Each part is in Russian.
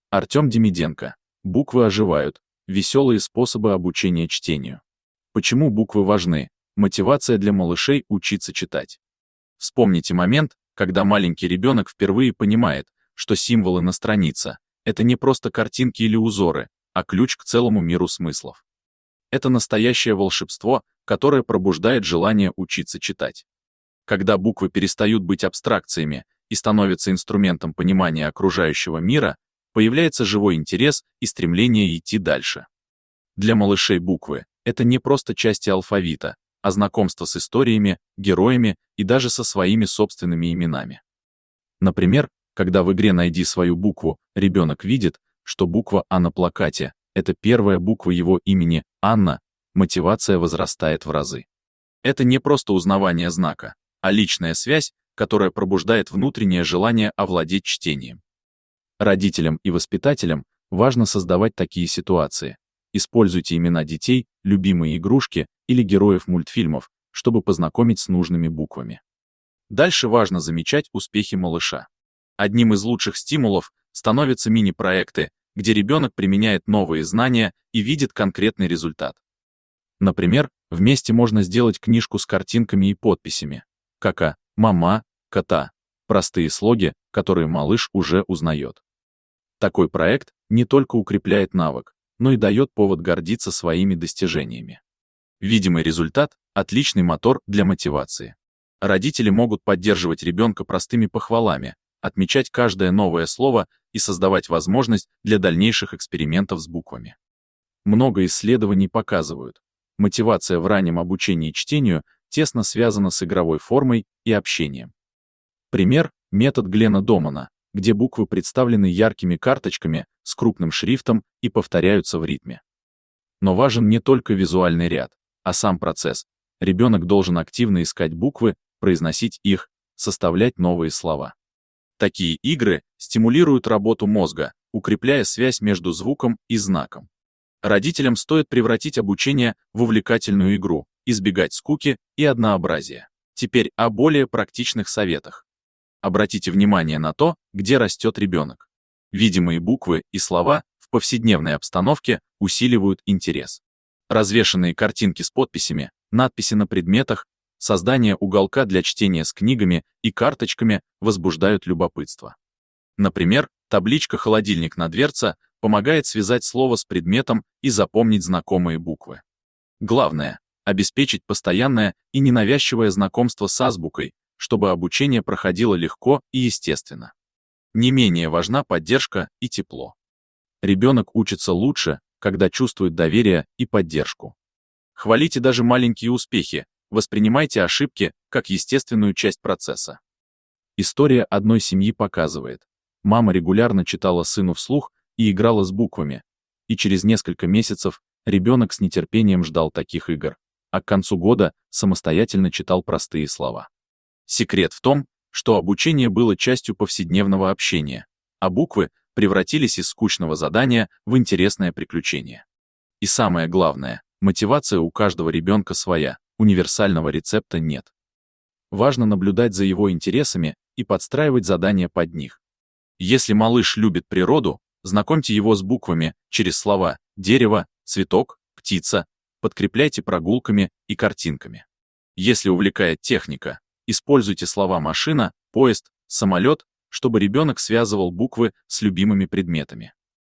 Артем Демиденко. Буквы оживают. Веселые способы обучения чтению. Почему буквы важны? Мотивация для малышей учиться читать. Вспомните момент, когда маленький ребенок впервые понимает, что символы на странице — это не просто картинки или узоры, а ключ к целому миру смыслов. Это настоящее волшебство, которое пробуждает желание учиться читать. Когда буквы перестают быть абстракциями и становятся инструментом понимания окружающего мира, появляется живой интерес и стремление идти дальше. Для малышей буквы — это не просто части алфавита, а знакомство с историями, героями и даже со своими собственными именами. Например, когда в игре «Найди свою букву» ребенок видит, что буква «А» на плакате — это первая буква его имени Анна, мотивация возрастает в разы. Это не просто узнавание знака, а личная связь, которая пробуждает внутреннее желание овладеть чтением. Родителям и воспитателям важно создавать такие ситуации. Используйте имена детей, любимые игрушки или героев мультфильмов, чтобы познакомить с нужными буквами. Дальше важно замечать успехи малыша. Одним из лучших стимулов становятся мини-проекты, где ребенок применяет новые знания и видит конкретный результат. Например, вместе можно сделать книжку с картинками и подписями. Кака, мама, кота. Простые слоги, которые малыш уже узнает. Такой проект не только укрепляет навык, но и дает повод гордиться своими достижениями. Видимый результат — отличный мотор для мотивации. Родители могут поддерживать ребенка простыми похвалами, отмечать каждое новое слово и создавать возможность для дальнейших экспериментов с буквами. Много исследований показывают, мотивация в раннем обучении чтению тесно связана с игровой формой и общением. Пример — метод Глена Домана, где буквы представлены яркими карточками с крупным шрифтом и повторяются в ритме. Но важен не только визуальный ряд, а сам процесс. Ребенок должен активно искать буквы, произносить их, составлять новые слова. Такие игры стимулируют работу мозга, укрепляя связь между звуком и знаком. Родителям стоит превратить обучение в увлекательную игру, избегать скуки и однообразия. Теперь о более практичных советах. Обратите внимание на то, где растет ребенок. Видимые буквы и слова в повседневной обстановке усиливают интерес. Развешанные картинки с подписями, надписи на предметах, создание уголка для чтения с книгами и карточками возбуждают любопытство. Например, табличка «Холодильник» на дверце помогает связать слово с предметом и запомнить знакомые буквы. Главное — обеспечить постоянное и ненавязчивое знакомство с азбукой, чтобы обучение проходило легко и естественно. Не менее важна поддержка и тепло. Ребенок учится лучше, когда чувствует доверие и поддержку. Хвалите даже маленькие успехи, воспринимайте ошибки как естественную часть процесса. История одной семьи показывает, мама регулярно читала сыну вслух и играла с буквами, и через несколько месяцев ребенок с нетерпением ждал таких игр, а к концу года самостоятельно читал простые слова. Секрет в том, что обучение было частью повседневного общения, а буквы превратились из скучного задания в интересное приключение. И самое главное, мотивация у каждого ребенка своя, универсального рецепта нет. Важно наблюдать за его интересами и подстраивать задания под них. Если малыш любит природу, знакомьте его с буквами через слова «дерево», «цветок», «птица», подкрепляйте прогулками и картинками. Если увлекает техника, используйте слова «машина», «поезд», «самолет», чтобы ребенок связывал буквы с любимыми предметами.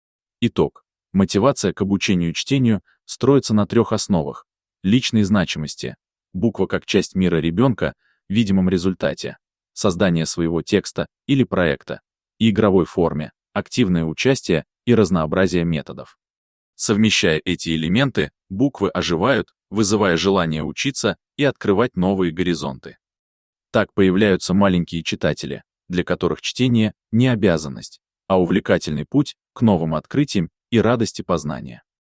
Итог. Мотивация к обучению чтению строится на 3 основах. Личной значимости, буква как часть мира ребенка, в видимом результате, создание своего текста или проекта, и игровой форме, активное участие и разнообразие методов. Совмещая эти элементы, буквы оживают, вызывая желание учиться и открывать новые горизонты. Так появляются маленькие читатели, для которых чтение не обязанность, а увлекательный путь к новым открытиям и радости познания.